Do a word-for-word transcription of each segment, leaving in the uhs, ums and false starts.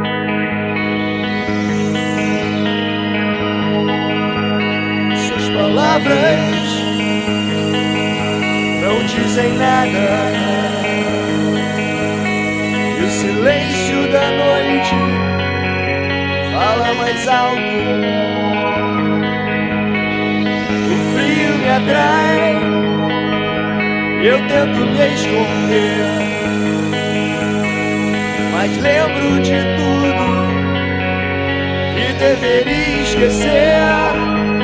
Suas palavras não dizem nada, e o silêncio da noite fala mais alto. O frio me atrai, eu tento me esconder, mas lembro de tudo que deveria esquecer.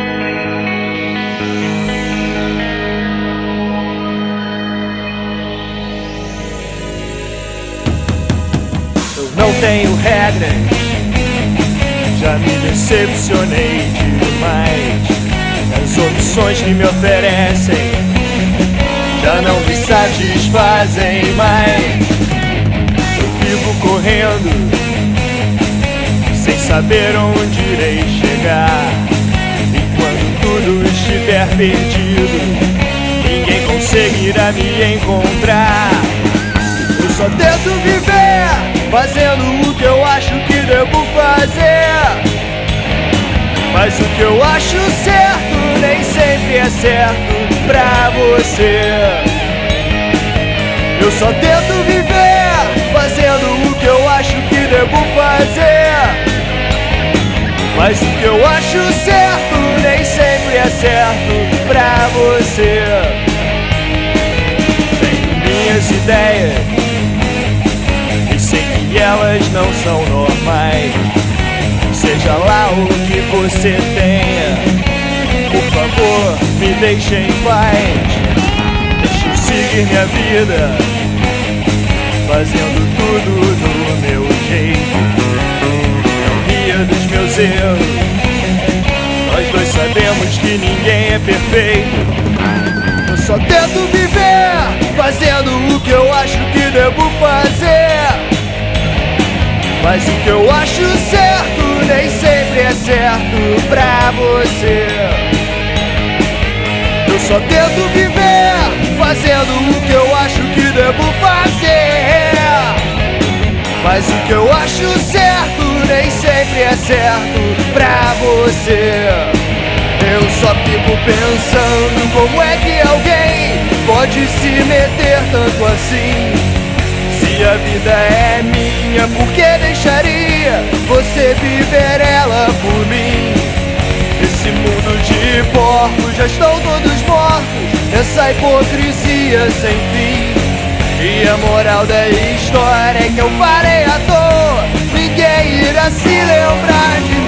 Eu não tenho regras, já me decepcionei demais. As opções que me oferecem já não me satisfazem mais. Eu vivo correndo sem saber onde irei chegar, e quando tudo estiver perdido, ninguém conseguirá me encontrar. Eu só tento viver fazendo o que eu acho que devo fazer, mas o que eu acho certo nem sempre é certo pra você. Eu só tento viver fazendo o que eu acho que devo fazer, mas o que eu acho certo nem sempre é certo pra você. Tenho minhas ideias e sei que elas não são normais. Seja lá o que você tenha, por favor, me deixe em paz. Deixe eu seguir minha vida, fazendo tudo do meu jeito. Não ria dos meus erros, nós dois sabemos que ninguém é perfeito. Eu só tento viver fazendo o que eu acho que devo fazer, mas o que eu acho certo nem sempre é certo pra você. Eu só tento viver fazendo o que eu acho que devo fazer, mas o que eu acho certo nem sempre é certo pra você. Eu só fico pensando como é que alguém pode se meter tanto assim. Se a vida é minha, por que deixaria você viver ela por mim? Esse mundo de porcos, já estão todos mortos, essa hipocrisia sem fim. E a moral da história é que eu parei à toa, ninguém irá se lembrar de mim.